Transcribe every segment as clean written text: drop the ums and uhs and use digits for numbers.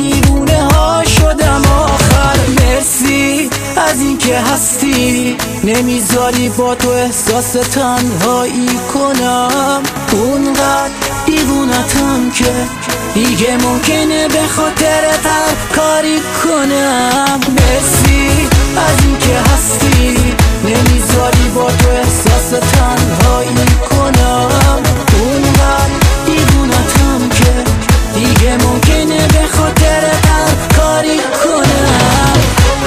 دیوونه ها شدم آخر. مرسی از این که هستی، نمیذاری با تو احساس تنهایی کنم. اونقدر دیوونتم که دیگه ممکنه به خاطرت هر کاری کنم. مرسی از این که هستی، نمیذاری با تو احساس تنهایی کنم. اونقدر دیوونتم که دیگه ممکنه به خاطرت هر کاری کنم.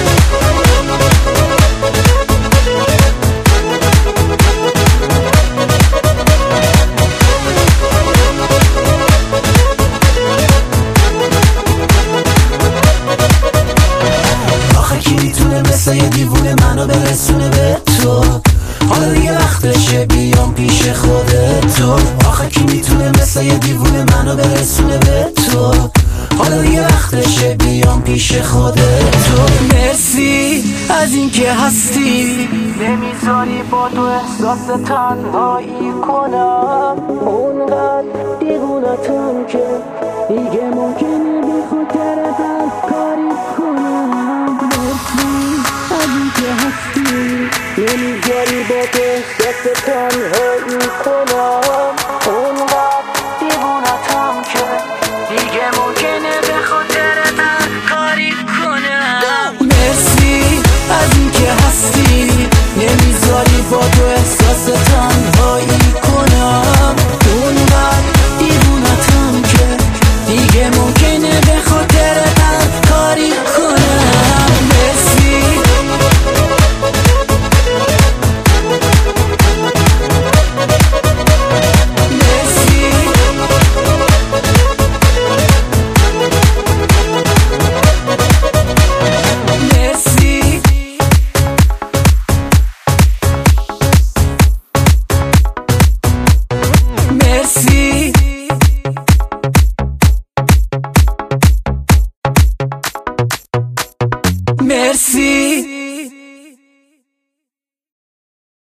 آخه کی میتونه مثل یه دیوونه منو برسونه به تو؟ حالا دیگه وقتشه بیام پیش خودت تو. آخه کی میتونه مثل یه دیوونه منو برسونه به تو؟ حالا دیگه وقتشه بیام پیش خودت تو. مرسی از این که هستی، نمیذاری با تو احساس تنهایی کنم. اونقدر دیوونتم که دیگه ممکنه بی خاطرت هر کاری کنم. مرسی از این که هستی، نمیذاری با تو احساس تنهایی کنم. اونقدر دیوونتم که دیگه ممکنه به خاطرت هر کاری کنم. مرسی از این که هستی، نمیذاری با تو احساس تنهایی کنم. اونقدر دیوونتم که دیگه ممکنه به خاطرت هر کاری کنم. مرسی Merci.